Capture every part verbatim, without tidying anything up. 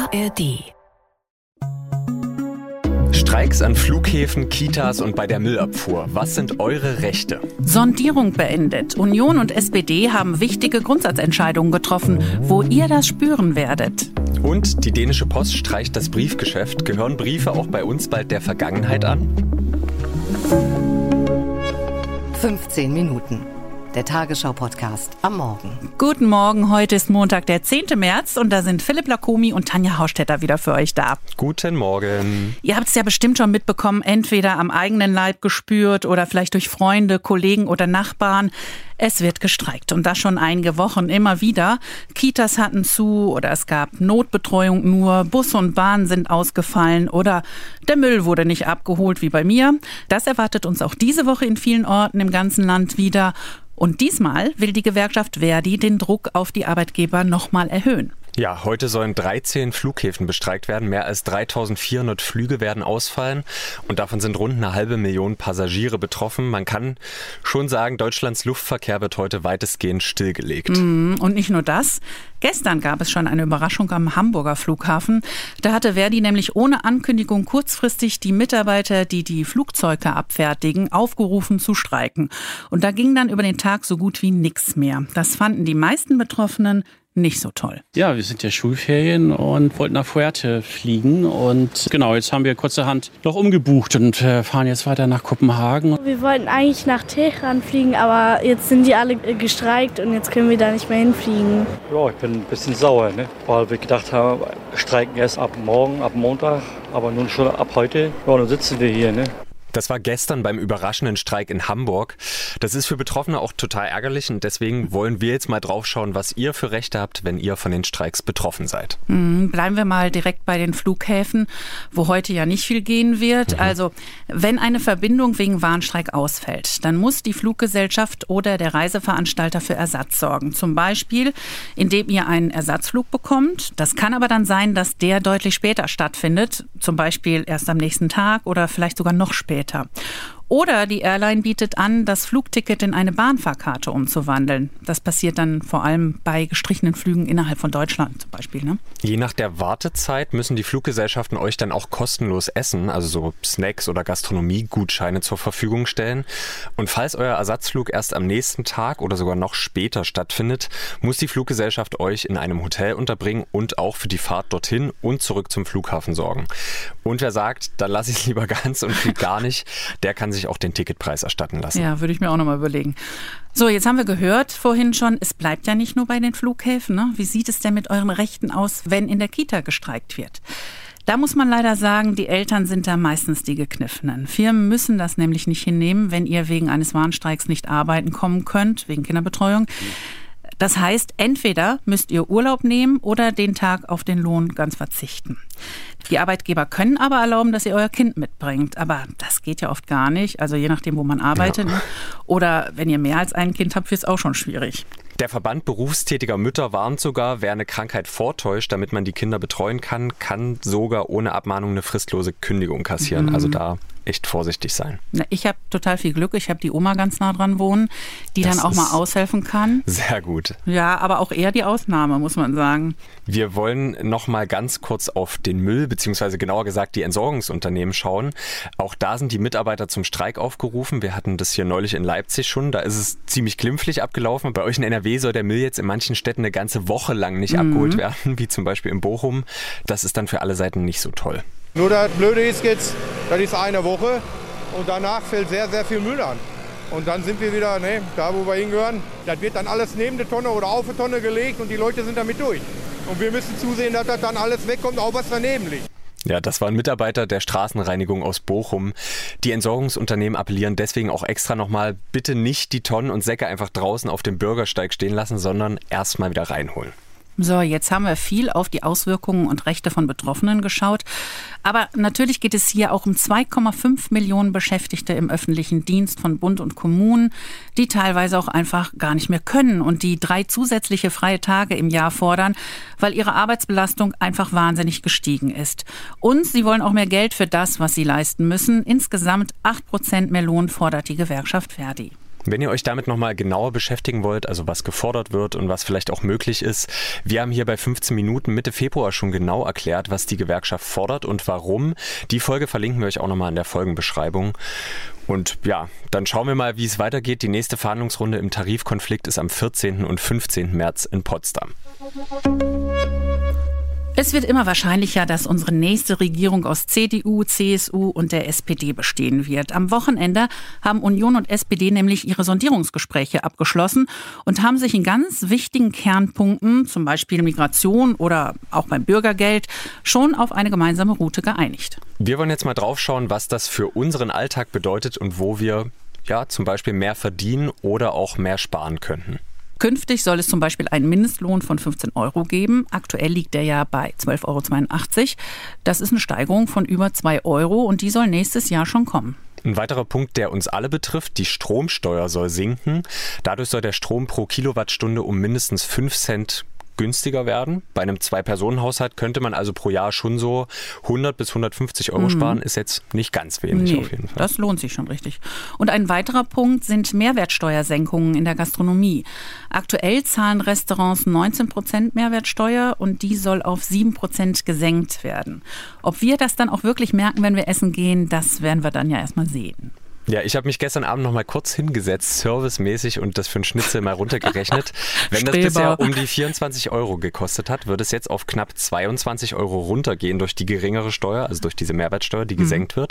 A R D. Streiks an Flughäfen, Kitas und bei der Müllabfuhr. Was sind eure Rechte? Sondierung beendet. Union und S P D haben wichtige Grundsatzentscheidungen getroffen, wo ihr das spüren werdet. Und die dänische Post streicht das Briefgeschäft. Gehören Briefe auch bei uns bald der Vergangenheit an? fünfzehn Minuten. Der Tagesschau-Podcast am Morgen. Guten Morgen, heute ist Montag, der zehnten März und da sind Philipp Lacomi und Tanja Haustetter wieder für euch da. Guten Morgen. Ihr habt es ja bestimmt schon mitbekommen, entweder am eigenen Leib gespürt oder vielleicht durch Freunde, Kollegen oder Nachbarn. Es wird gestreikt und das schon einige Wochen immer wieder. Kitas hatten zu oder es gab Notbetreuung nur, Bus und Bahn sind ausgefallen oder der Müll wurde nicht abgeholt wie bei mir. Das erwartet uns auch diese Woche in vielen Orten im ganzen Land wieder. Und diesmal will die Gewerkschaft Verdi den Druck auf die Arbeitgeber nochmal erhöhen. Ja, heute sollen dreizehn Flughäfen bestreikt werden. Mehr als dreitausendvierhundert Flüge werden ausfallen und davon sind rund eine halbe Million Passagiere betroffen. Man kann schon sagen, Deutschlands Luftverkehr wird heute weitestgehend stillgelegt. Und nicht nur das. Gestern gab es schon eine Überraschung am Hamburger Flughafen. Da hatte Verdi nämlich ohne Ankündigung kurzfristig die Mitarbeiter, die die Flugzeuge abfertigen, aufgerufen zu streiken. Und da ging dann über den Tag so gut wie nichts mehr. Das fanden die meisten Betroffenen nicht so toll. Ja, wir sind ja Schulferien und wollten nach Fuerte fliegen. Und genau, jetzt haben wir kurzerhand noch umgebucht und äh, fahren jetzt weiter nach Kopenhagen. Wir wollten eigentlich nach Teheran fliegen, aber jetzt sind die alle gestreikt und jetzt können wir da nicht mehr hinfliegen. Ja, ich bin ein bisschen sauer, ne? Weil wir gedacht haben, wir streiken erst ab morgen, ab Montag, aber nun schon ab heute. Ja, dann sitzen wir hier, ne? Das war gestern beim überraschenden Streik in Hamburg. Das ist für Betroffene auch total ärgerlich und deswegen wollen wir jetzt mal drauf schauen, was ihr für Rechte habt, wenn ihr von den Streiks betroffen seid. Mhm, bleiben wir mal direkt bei den Flughäfen, wo heute ja nicht viel gehen wird. Mhm. Also, wenn eine Verbindung wegen Warnstreik ausfällt, dann muss die Fluggesellschaft oder der Reiseveranstalter für Ersatz sorgen. Zum Beispiel, indem ihr einen Ersatzflug bekommt. Das kann aber dann sein, dass der deutlich später stattfindet. Zum Beispiel erst am nächsten Tag oder vielleicht sogar noch später. Oder die Airline bietet an, das Flugticket in eine Bahnfahrkarte umzuwandeln. Das passiert dann vor allem bei gestrichenen Flügen innerhalb von Deutschland zum Beispiel, ne? Je nach der Wartezeit müssen die Fluggesellschaften euch dann auch kostenlos Essen, also so Snacks oder Gastronomiegutscheine zur Verfügung stellen. Und falls euer Ersatzflug erst am nächsten Tag oder sogar noch später stattfindet, muss die Fluggesellschaft euch in einem Hotel unterbringen und auch für die Fahrt dorthin und zurück zum Flughafen sorgen. Und wer sagt, dann lasse ich es lieber ganz und fliege gar nicht, der kann sich auch den Ticketpreis erstatten lassen. Ja, würde ich mir auch nochmal überlegen. So, jetzt haben wir gehört vorhin schon, es bleibt ja nicht nur bei den Flughäfen, ne? Wie sieht es denn mit euren Rechten aus, wenn in der Kita gestreikt wird? Da muss man leider sagen, die Eltern sind da meistens die Gekniffenen. Firmen müssen das nämlich nicht hinnehmen, wenn ihr wegen eines Warnstreiks nicht arbeiten kommen könnt, wegen Kinderbetreuung. Das heißt, entweder müsst ihr Urlaub nehmen oder den Tag auf den Lohn ganz verzichten. Die Arbeitgeber können aber erlauben, dass ihr euer Kind mitbringt. Aber das geht ja oft gar nicht. Also je nachdem, wo man arbeitet. Ja. Oder wenn ihr mehr als ein Kind habt, wird es auch schon schwierig. Der Verband berufstätiger Mütter warnt sogar, wer eine Krankheit vortäuscht, damit man die Kinder betreuen kann, kann sogar ohne Abmahnung eine fristlose Kündigung kassieren. Mhm. Also da echt vorsichtig sein. Na, ich habe total viel Glück. Ich habe die Oma ganz nah dran wohnen, die das dann auch mal aushelfen kann. Sehr gut. Ja, aber auch eher die Ausnahme, muss man sagen. Wir wollen noch mal ganz kurz auf den Müll, beziehungsweise genauer gesagt die Entsorgungsunternehmen schauen. Auch da sind die Mitarbeiter zum Streik aufgerufen. Wir hatten das hier neulich in Leipzig schon. Da ist es ziemlich glimpflich abgelaufen. Bei euch in N R W soll der Müll jetzt in manchen Städten eine ganze Woche lang nicht mhm. abgeholt werden, wie zum Beispiel in Bochum. Das ist dann für alle Seiten nicht so toll. Nur das Blöde ist jetzt, das ist eine Woche und danach fällt sehr, sehr viel Müll an. Und dann sind wir wieder ne, da, wo wir hingehören. Das wird dann alles neben der Tonne oder auf die Tonne gelegt und die Leute sind damit durch. Und wir müssen zusehen, dass das dann alles wegkommt, auch was daneben liegt. Ja, das waren Mitarbeiter der Straßenreinigung aus Bochum. Die Entsorgungsunternehmen appellieren deswegen auch extra nochmal, bitte nicht die Tonnen und Säcke einfach draußen auf dem Bürgersteig stehen lassen, sondern erst mal wieder reinholen. So, jetzt haben wir viel auf die Auswirkungen und Rechte von Betroffenen geschaut. Aber natürlich geht es hier auch um zwei Komma fünf Millionen Beschäftigte im öffentlichen Dienst von Bund und Kommunen, die teilweise auch einfach gar nicht mehr können und die drei zusätzliche freie Tage im Jahr fordern, weil ihre Arbeitsbelastung einfach wahnsinnig gestiegen ist. Und sie wollen auch mehr Geld für das, was sie leisten müssen. Insgesamt acht Prozent mehr Lohn fordert die Gewerkschaft Verdi. Wenn ihr euch damit nochmal genauer beschäftigen wollt, also was gefordert wird und was vielleicht auch möglich ist, wir haben hier bei fünfzehn Minuten Mitte Februar schon genau erklärt, was die Gewerkschaft fordert und warum. Die Folge verlinken wir euch auch nochmal in der Folgenbeschreibung. Und ja, dann schauen wir mal, wie es weitergeht. Die nächste Verhandlungsrunde im Tarifkonflikt ist am vierzehnten und fünfzehnten März in Potsdam. Es wird immer wahrscheinlicher, dass unsere nächste Regierung aus C D U, C S U und der S P D bestehen wird. Am Wochenende haben Union und S P D nämlich ihre Sondierungsgespräche abgeschlossen und haben sich in ganz wichtigen Kernpunkten, zum Beispiel Migration oder auch beim Bürgergeld, schon auf eine gemeinsame Route geeinigt. Wir wollen jetzt mal drauf schauen, was das für unseren Alltag bedeutet und wo wir ja zum Beispiel mehr verdienen oder auch mehr sparen könnten. Künftig soll es zum Beispiel einen Mindestlohn von fünfzehn Euro geben. Aktuell liegt der ja bei zwölf Euro zweiundachtzig. Das ist eine Steigerung von über zwei Euro und die soll nächstes Jahr schon kommen. Ein weiterer Punkt, der uns alle betrifft, die Stromsteuer soll sinken. Dadurch soll der Strom pro Kilowattstunde um mindestens fünf Cent günstiger werden. Bei einem Zwei-Personen-Haushalt könnte man also pro Jahr schon so hundert bis hundertfünfzig Euro mhm. sparen. Ist jetzt nicht ganz wenig nee, auf jeden Fall. Das lohnt sich schon richtig. Und ein weiterer Punkt sind Mehrwertsteuersenkungen in der Gastronomie. Aktuell zahlen Restaurants neunzehn Prozent Mehrwertsteuer und die soll auf sieben Prozent gesenkt werden. Ob wir das dann auch wirklich merken, wenn wir essen gehen, das werden wir dann ja erstmal sehen. Ja, ich habe mich gestern Abend noch mal kurz hingesetzt, servicemäßig, und das für einen Schnitzel mal runtergerechnet. Wenn das bisher um die vierundzwanzig Euro gekostet hat, wird es jetzt auf knapp zweiundzwanzig Euro runtergehen durch die geringere Steuer, also durch diese Mehrwertsteuer, die mhm. gesenkt wird.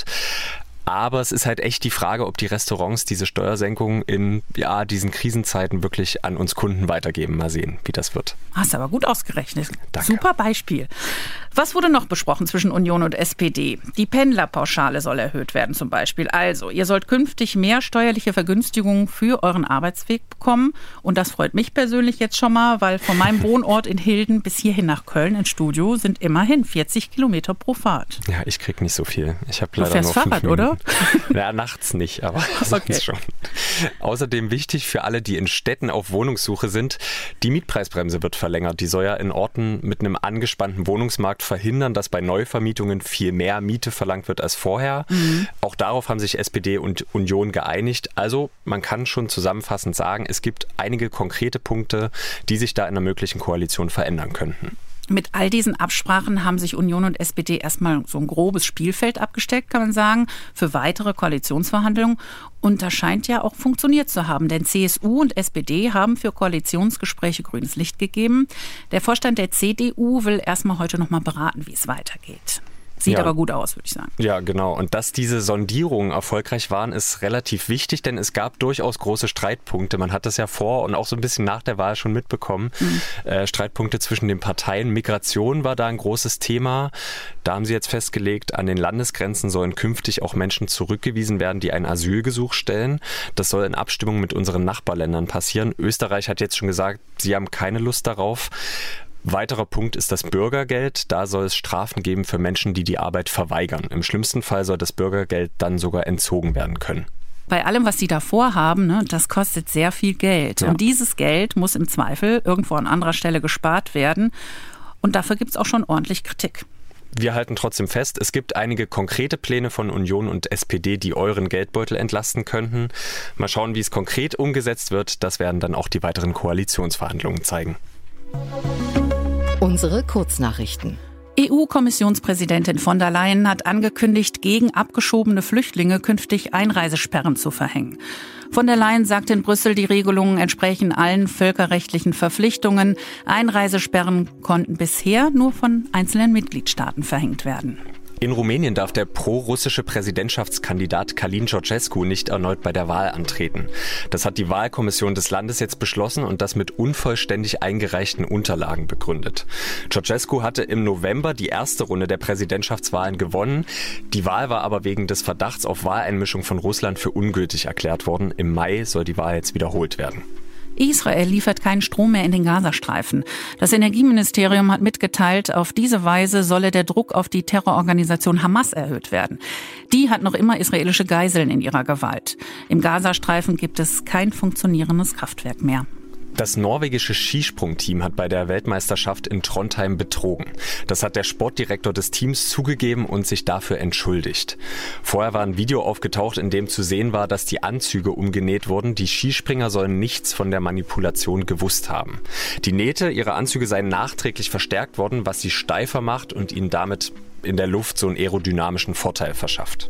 Aber es ist halt echt die Frage, ob die Restaurants diese Steuersenkungen in ja, diesen Krisenzeiten wirklich an uns Kunden weitergeben. Mal sehen, wie das wird. Hast aber gut ausgerechnet. Danke. Super Beispiel. Was wurde noch besprochen zwischen Union und S P D? Die Pendlerpauschale soll erhöht werden zum Beispiel. Also, ihr sollt künftig mehr steuerliche Vergünstigungen für euren Arbeitsweg bekommen. Und das freut mich persönlich jetzt schon mal, weil von meinem Wohnort in Hilden bis hierhin nach Köln ins Studio sind immerhin vierzig Kilometer pro Fahrt. Ja, ich krieg nicht so viel. Ich habe du leider fährst nur Fahrrad, fünf oder? Ja, nachts nicht, aber sonst okay. schon. Außerdem wichtig für alle, die in Städten auf Wohnungssuche sind, die Mietpreisbremse wird verlängert. Die soll ja in Orten mit einem angespannten Wohnungsmarkt verhindern, dass bei Neuvermietungen viel mehr Miete verlangt wird als vorher. Mhm. Auch darauf haben sich S P D und Union geeinigt. Also man kann schon zusammenfassend sagen, es gibt einige konkrete Punkte, die sich da in einer möglichen Koalition verändern könnten. Mit all diesen Absprachen haben sich Union und S P D erstmal so ein grobes Spielfeld abgesteckt, kann man sagen, für weitere Koalitionsverhandlungen. Und das scheint ja auch funktioniert zu haben, denn C S U und S P D haben für Koalitionsgespräche grünes Licht gegeben. Der Vorstand der C D U will erstmal heute noch mal beraten, wie es weitergeht. Sieht ja. aber gut aus, würde ich sagen. Ja, genau. Und dass diese Sondierungen erfolgreich waren, ist relativ wichtig, denn es gab durchaus große Streitpunkte. Man hat das ja vor und auch so ein bisschen nach der Wahl schon mitbekommen. Mhm. Äh, Streitpunkte zwischen den Parteien. Migration war da ein großes Thema. Da haben sie jetzt festgelegt, an den Landesgrenzen sollen künftig auch Menschen zurückgewiesen werden, die ein Asylgesuch stellen. Das soll in Abstimmung mit unseren Nachbarländern passieren. Österreich hat jetzt schon gesagt, sie haben keine Lust darauf. Weiterer Punkt ist das Bürgergeld. Da soll es Strafen geben für Menschen, die die Arbeit verweigern. Im schlimmsten Fall soll das Bürgergeld dann sogar entzogen werden können. Bei allem, was Sie da vorhaben, ne, das kostet sehr viel Geld. Ja. Und dieses Geld muss im Zweifel irgendwo an anderer Stelle gespart werden. Und dafür gibt es auch schon ordentlich Kritik. Wir halten trotzdem fest, es gibt einige konkrete Pläne von Union und S P D, die euren Geldbeutel entlasten könnten. Mal schauen, wie es konkret umgesetzt wird. Das werden dann auch die weiteren Koalitionsverhandlungen zeigen. Unsere Kurznachrichten. E U-Kommissionspräsidentin von der Leyen hat angekündigt, gegen abgeschobene Flüchtlinge künftig Einreisesperren zu verhängen. Von der Leyen sagt in Brüssel, die Regelungen entsprechen allen völkerrechtlichen Verpflichtungen. Einreisesperren konnten bisher nur von einzelnen Mitgliedstaaten verhängt werden. In Rumänien darf der pro-russische Präsidentschaftskandidat Călin Ceaușescu nicht erneut bei der Wahl antreten. Das hat die Wahlkommission des Landes jetzt beschlossen und das mit unvollständig eingereichten Unterlagen begründet. Ceaușescu hatte im November die erste Runde der Präsidentschaftswahlen gewonnen. Die Wahl war aber wegen des Verdachts auf Wahleinmischung von Russland für ungültig erklärt worden. Im Mai soll die Wahl jetzt wiederholt werden. Israel liefert keinen Strom mehr in den Gazastreifen. Das Energieministerium hat mitgeteilt, auf diese Weise solle der Druck auf die Terrororganisation Hamas erhöht werden. Die hat noch immer israelische Geiseln in ihrer Gewalt. Im Gazastreifen gibt es kein funktionierendes Kraftwerk mehr. Das norwegische Skisprungteam hat bei der Weltmeisterschaft in Trondheim betrogen. Das hat der Sportdirektor des Teams zugegeben und sich dafür entschuldigt. Vorher war ein Video aufgetaucht, in dem zu sehen war, dass die Anzüge umgenäht wurden. Die Skispringer sollen nichts von der Manipulation gewusst haben. Die Nähte ihrer Anzüge seien nachträglich verstärkt worden, was sie steifer macht und ihnen damit in der Luft so einen aerodynamischen Vorteil verschafft.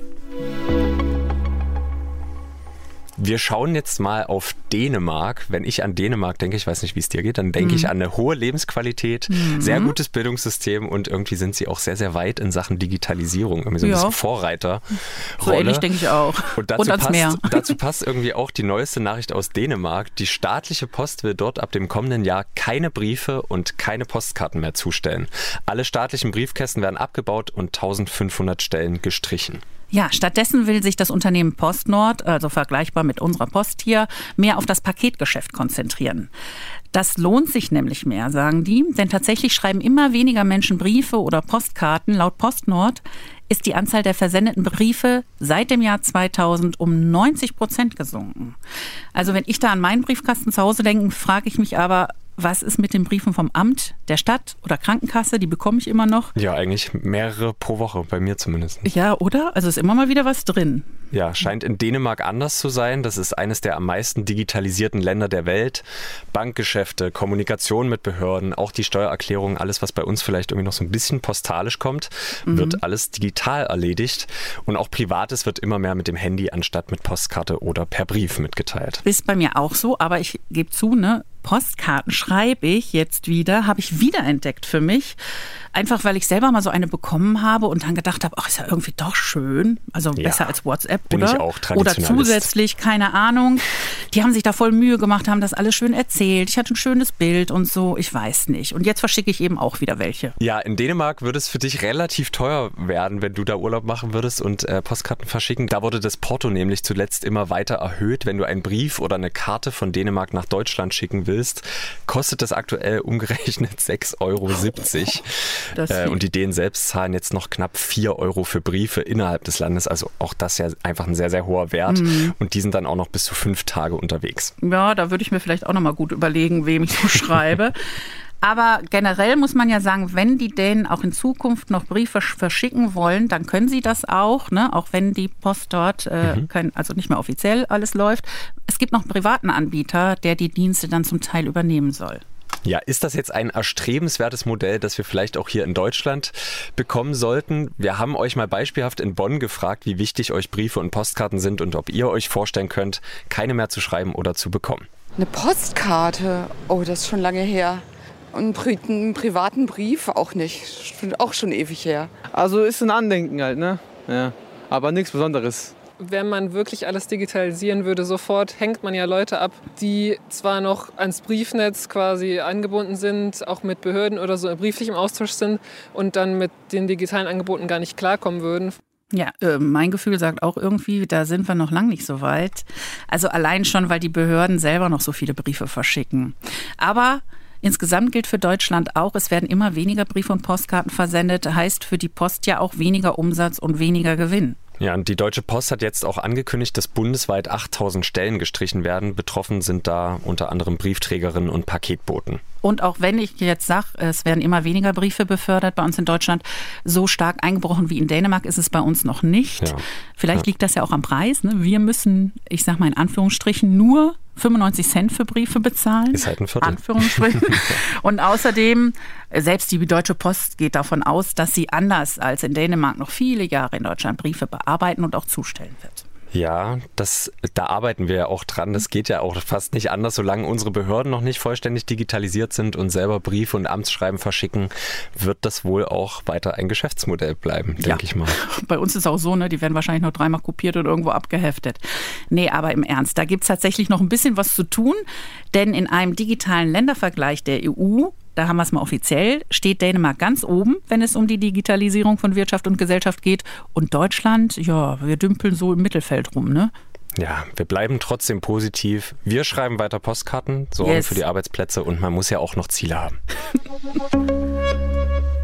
Wir schauen jetzt mal auf Dänemark. Wenn ich an Dänemark denke, ich weiß nicht, wie es dir geht, dann denke mhm. ich an eine hohe Lebensqualität, mhm. sehr gutes Bildungssystem und irgendwie sind sie auch sehr, sehr weit in Sachen Digitalisierung. Irgendwie so ein ja. bisschen Vorreiter. So ähnlich denke ich auch. Und dazu, und ans passt, Meer. dazu passt irgendwie auch die neueste Nachricht aus Dänemark. Die staatliche Post will dort ab dem kommenden Jahr keine Briefe und keine Postkarten mehr zustellen. Alle staatlichen Briefkästen werden abgebaut und eintausendfünfhundert Stellen gestrichen. Ja, stattdessen will sich das Unternehmen PostNord, also vergleichbar mit unserer Post hier, mehr auf das Paketgeschäft konzentrieren. Das lohnt sich nämlich mehr, sagen die, denn tatsächlich schreiben immer weniger Menschen Briefe oder Postkarten. Laut PostNord ist die Anzahl der versendeten Briefe seit dem Jahr zweitausend um neunzig Prozent gesunken. Also wenn ich da an meinen Briefkasten zu Hause denke, frage ich mich aber, was ist mit den Briefen vom Amt, der Stadt oder Krankenkasse? Die bekomme ich immer noch. Ja, eigentlich mehrere pro Woche, bei mir zumindest. Ja, oder? Also ist immer mal wieder was drin. Ja, scheint in Dänemark anders zu sein. Das ist eines der am meisten digitalisierten Länder der Welt. Bankgeschäfte, Kommunikation mit Behörden, auch die Steuererklärung, alles, was bei uns vielleicht irgendwie noch so ein bisschen postalisch kommt, mhm. wird alles digital erledigt. Und auch Privates wird immer mehr mit dem Handy anstatt mit Postkarte oder per Brief mitgeteilt. Ist bei mir auch so, aber ich gebe zu, ne? Postkarten schreibe ich jetzt wieder, habe ich wiederentdeckt für mich. Einfach, weil ich selber mal so eine bekommen habe und dann gedacht habe, ach, ist ja irgendwie doch schön. Also ja, besser als WhatsApp, bin oder? Ich auch oder zusätzlich, keine Ahnung. Die haben sich da voll Mühe gemacht, haben das alles schön erzählt. Ich hatte ein schönes Bild und so, ich weiß nicht. Und jetzt verschicke ich eben auch wieder welche. Ja, in Dänemark würde es für dich relativ teuer werden, wenn du da Urlaub machen würdest und äh, Postkarten verschicken. Da wurde das Porto nämlich zuletzt immer weiter erhöht. Wenn du einen Brief oder eine Karte von Dänemark nach Deutschland schicken willst, kostet das aktuell umgerechnet sechs Euro siebzig. Äh, und die Dänen selbst zahlen jetzt noch knapp vier Euro für Briefe innerhalb des Landes. Also auch das ja einfach ein sehr, sehr hoher Wert. Mhm. Und die sind dann auch noch bis zu fünf Tage unterwegs. Ja, da würde ich mir vielleicht auch noch mal gut überlegen, wem ich so schreibe. Aber generell muss man ja sagen, wenn die Dänen auch in Zukunft noch Briefe verschicken wollen, dann können sie das auch, ne? Auch wenn die Post dort äh, mhm. können, also nicht mehr offiziell alles läuft. Es gibt noch einen privaten Anbieter, der die Dienste dann zum Teil übernehmen soll. Ja, ist das jetzt ein erstrebenswertes Modell, das wir vielleicht auch hier in Deutschland bekommen sollten? Wir haben euch mal beispielhaft in Bonn gefragt, wie wichtig euch Briefe und Postkarten sind und ob ihr euch vorstellen könnt, keine mehr zu schreiben oder zu bekommen. Eine Postkarte? Oh, das ist schon lange her. Und einen privaten Brief auch nicht. Auch schon ewig her. Also ist ein Andenken halt, ne? Ja. Aber nichts Besonderes. Wenn man wirklich alles digitalisieren würde, sofort hängt man ja Leute ab, die zwar noch ans Briefnetz quasi angebunden sind, auch mit Behörden oder so brieflich im Austausch sind und dann mit den digitalen Angeboten gar nicht klarkommen würden. Ja, äh, mein Gefühl sagt auch irgendwie, da sind wir noch lang nicht so weit. Also allein schon, weil die Behörden selber noch so viele Briefe verschicken. Aber insgesamt gilt für Deutschland auch, es werden immer weniger Briefe und Postkarten versendet. Heißt für die Post ja auch weniger Umsatz und weniger Gewinn. Ja, und die Deutsche Post hat jetzt auch angekündigt, dass bundesweit achttausend Stellen gestrichen werden. Betroffen sind da unter anderem Briefträgerinnen und Paketboten. Und auch wenn ich jetzt sage, es werden immer weniger Briefe befördert bei uns in Deutschland, so stark eingebrochen wie in Dänemark ist es bei uns noch nicht. Ja. Vielleicht ja. liegt das ja auch am Preis. Ne? Wir müssen, ich sage mal in Anführungsstrichen, nur fünfundneunzig Cent für Briefe bezahlen. Ist halt ein Viertel. Anführungsstrichen. Und außerdem, selbst die Deutsche Post geht davon aus, dass sie anders als in Dänemark noch viele Jahre in Deutschland Briefe bearbeiten und auch zustellen wird. Ja, das, da arbeiten wir ja auch dran. Das geht ja auch fast nicht anders. Solange unsere Behörden noch nicht vollständig digitalisiert sind und selber Briefe und Amtsschreiben verschicken, wird das wohl auch weiter ein Geschäftsmodell bleiben, denke ja. ich mal. Bei uns ist es auch so, ne, die werden wahrscheinlich noch dreimal kopiert und irgendwo abgeheftet. Nee, aber im Ernst, da gibt es tatsächlich noch ein bisschen was zu tun. Denn in einem digitalen Ländervergleich der E U, da haben wir es mal offiziell, steht Dänemark ganz oben, wenn es um die Digitalisierung von Wirtschaft und Gesellschaft geht. Und Deutschland, ja, wir dümpeln so im Mittelfeld rum, ne? Ja, wir bleiben trotzdem positiv. Wir schreiben weiter Postkarten, sorgen yes. für die Arbeitsplätze und man muss ja auch noch Ziele haben.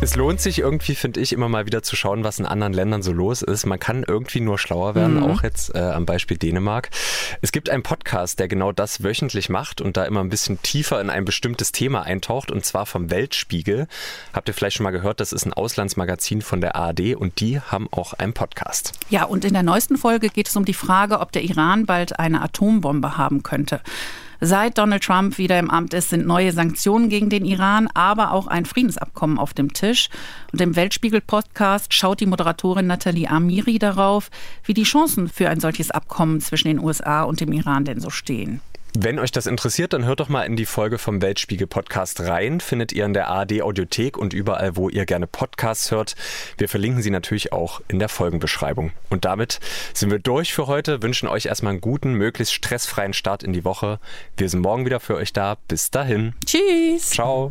Es lohnt sich irgendwie, finde ich, immer mal wieder zu schauen, was in anderen Ländern so los ist. Man kann irgendwie nur schlauer werden, mhm. auch jetzt äh, am Beispiel Dänemark. Es gibt einen Podcast, der genau das wöchentlich macht und da immer ein bisschen tiefer in ein bestimmtes Thema eintaucht, und zwar vom Weltspiegel. Habt ihr vielleicht schon mal gehört, das ist ein Auslandsmagazin von der A R D und die haben auch einen Podcast. Ja, und in der neuesten Folge geht es um die Frage, ob der Iran bald eine Atombombe haben könnte. Seit Donald Trump wieder im Amt ist, sind neue Sanktionen gegen den Iran, aber auch ein Friedensabkommen auf dem Tisch. Und im Weltspiegel-Podcast schaut die Moderatorin Nathalie Amiri darauf, wie die Chancen für ein solches Abkommen zwischen den U S A und dem Iran denn so stehen. Wenn euch das interessiert, dann hört doch mal in die Folge vom Weltspiegel-Podcast rein. Findet ihr in der A R D-Audiothek und überall, wo ihr gerne Podcasts hört. Wir verlinken sie natürlich auch in der Folgenbeschreibung. Und damit sind wir durch für heute. Wünschen euch erstmal einen guten, möglichst stressfreien Start in die Woche. Wir sind morgen wieder für euch da. Bis dahin. Tschüss. Ciao.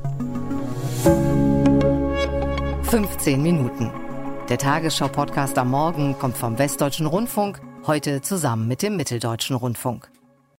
fünfzehn Minuten. Der Tagesschau-Podcast am Morgen kommt vom Westdeutschen Rundfunk, heute zusammen mit dem Mitteldeutschen Rundfunk.